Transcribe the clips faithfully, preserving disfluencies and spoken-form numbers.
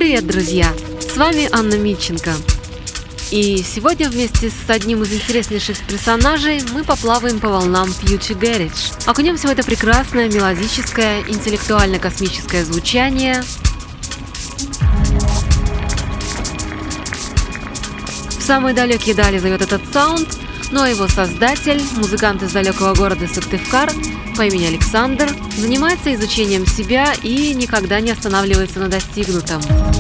Привет, друзья! С вами Анна Митченко. И сегодня вместе с одним из интереснейших персонажей мы поплаваем по волнам Future Garage. Окунемся в это прекрасное, мелодическое, интеллектуально-космическое звучание. В самые далекие дали зовет этот саунд, но его создатель, музыкант из далекого города Сыктывкар по имени Александр, занимается изучением себя и никогда не останавливается на достигнутом.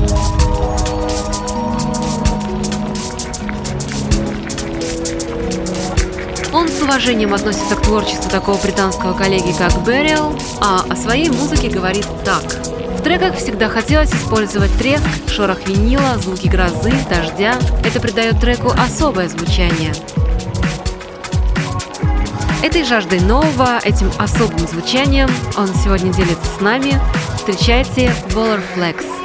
Он с уважением относится к творчеству такого британского коллеги, как Burial, а о своей музыке говорит так. В треках всегда хотелось использовать треск, шорох винила, звуки грозы, дождя. Это придает треку особое звучание. Этой жаждой нового, этим особым звучанием он сегодня делится с нами. Встречайте Volar Flex.